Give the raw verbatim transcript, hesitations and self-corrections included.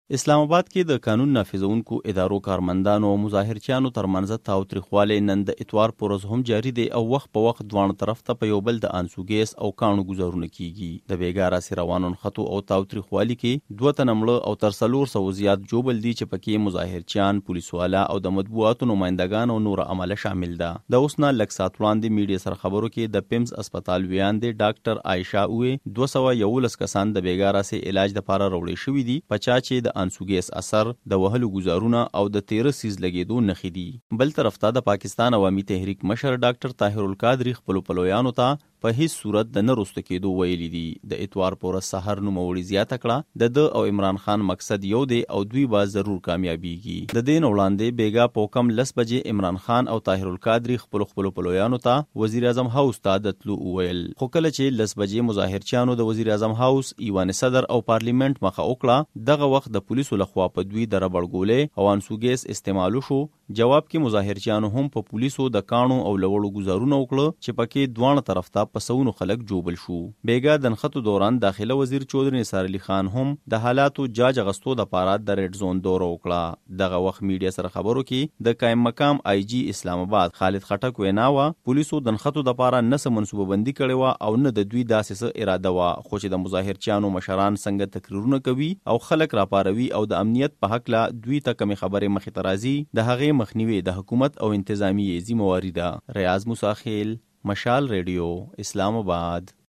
اسلام آباد کې د قانون نافذونکو ادارو کارمندانو او مظاهرچیانو ترمنځ تاوتریخوالی نن د اتوار پر ورځ هم جاری دی او وخت په وخت دواړه طرف ته په یو بل د انسوګیس او کانو گزارونه کیږي. د بیګا راسي روانو نښتو او تاوتریخوالي کې دوه تنه مړه او تر څلور سوه زیات جوبل دي چې پکې مظاهرچیان، پولیسوالا او د مطبوعاتو نمایندګان او نور عمله شامل ده. د اوس نه لږ ساعت وړاندې میډیا سره خبرو کې د پیمز اسپیټال ویاندې ډاکټر عایشه اوې دوه سوه یولس کسان د بیګا راسي علاج لپاره راوړل شوي دي، په چا چې د انسوګیس اثر، د وهلو گزارونه او د تیره سیز لګیدو نښې دي. بل طرف ته د پاکستان عوامي تحریک مشر ډاکټر طاهر القادری خپلو پلویانو ته په هیڅ صورت د نه رسته کېدو ویلي دي. د اتوار په ورځ سحر نوموړي زیاته کړه د ده او عمران خان مقصد یو دی او دوی به ضرور کامیابیږي. د دې نه وړاندې بیګا په کم لس بجې عمران خان او طاهر القادری خپلو خپلو پلویانو ته وزیر اعظم هاوس ته د تلو وویل، خو کله چې لس بجې مظاهرچیانو د وزیر اعظم هاوس، ایوان صدر او پارلیمنت مخه وکړه، دغه وخت د پولیسو لخوا په دوی د ربړګولې او انسوګیس استعمالو شو. جواب کې مظاهرچیانو هم په پولیسو د کاڼو او لوړو گزارونه وکړه چې پکې دواړه طرف ته په سونو خلک جوبل شو. بیګا د نښتو دوران داخله وزیر چودري نثار علي خان هم د حالاتو جاج اغستو د پاره د ریډ زون دوره وکړه. دغه وخت میډیا سره خبرو کې د قائم مقام آی جی اسلام آباد خالد خټک وینا وه، پولیسو د نښتو د پاره نه څه منصوبه بندي کړې وه او نه د دوی داسې څه اراده وه، خو چې د مظاهرچیانو مشران څنګه تقریرونه کوي او خلک راپاروي او د امنیت په هکله دوی ته کمې خبرې مخې ته راځي، د هغې مخنیوي د حکومت او انتظامیې ذمہواري ده. ریاض موسی خیل، مشال ریډیو، اسلام آباد.